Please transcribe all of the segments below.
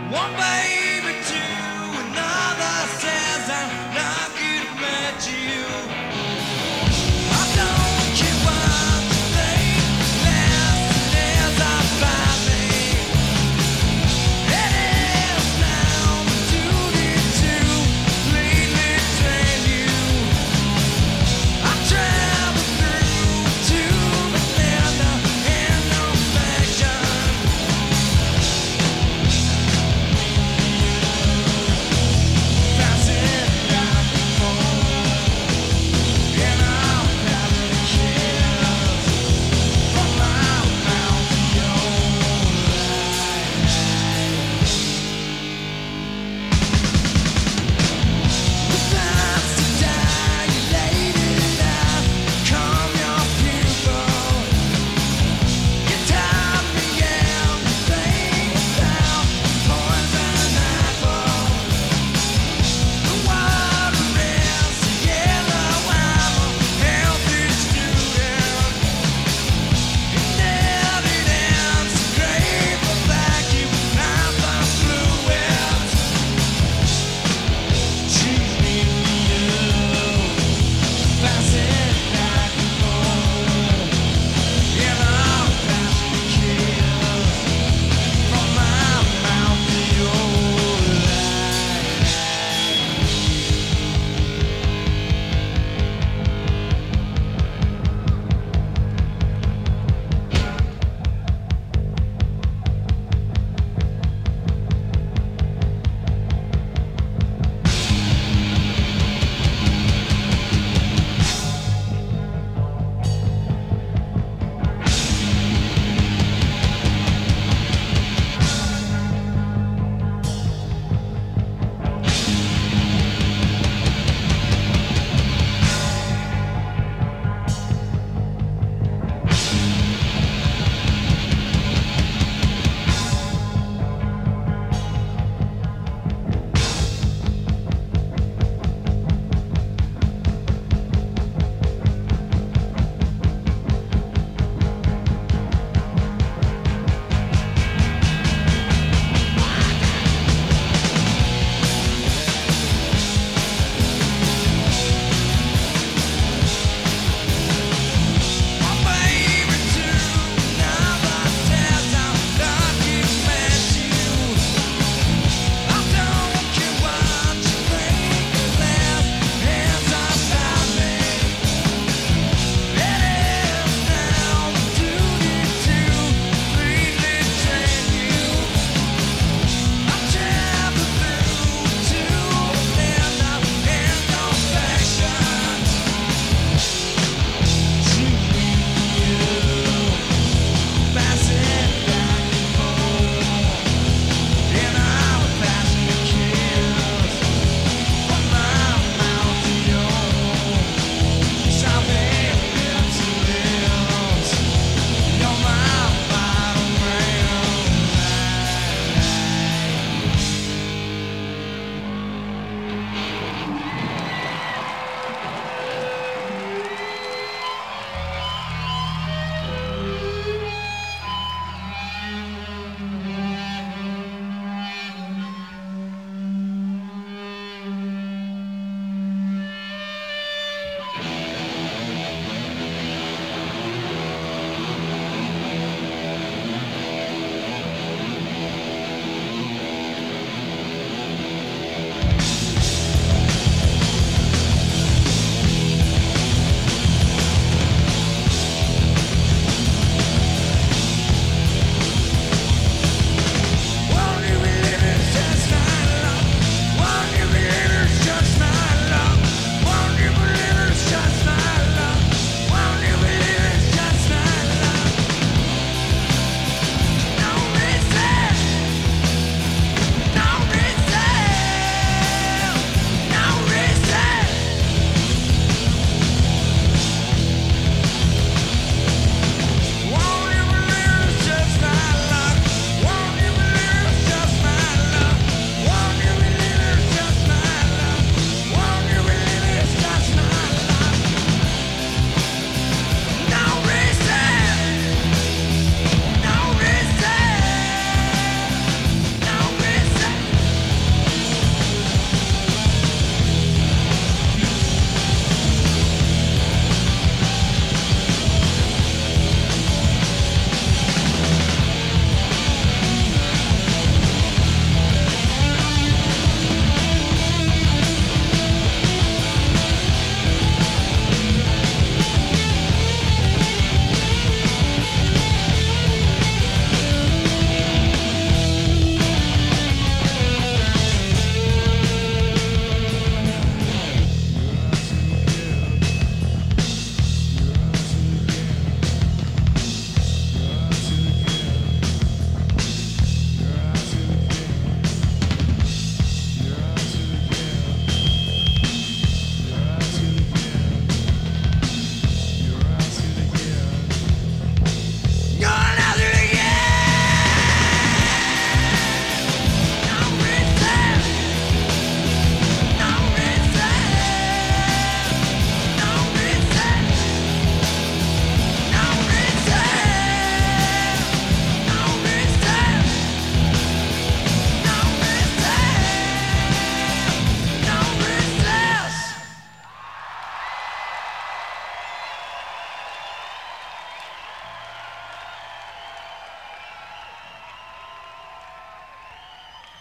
One baby to another says I'm lucky to met you. I don't care what you think, last as I find me. It is now my duty to completely train you. I travel through to the land of imperfection.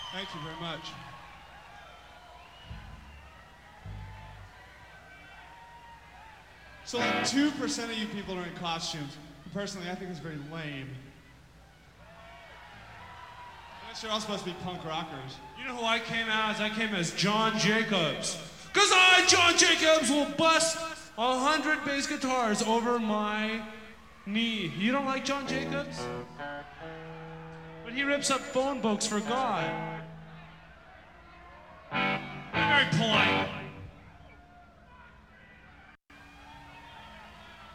Thank you very much. So like 2% of you people are in costumes. Personally, I think it's very lame. Unless you're all supposed to be punk rockers. You know who I came as? I came as John Jacobs. Because I, John Jacobs, will bust 100 bass guitars over my knee. You don't like John Jacobs? But he rips up phone books for God. Be very polite.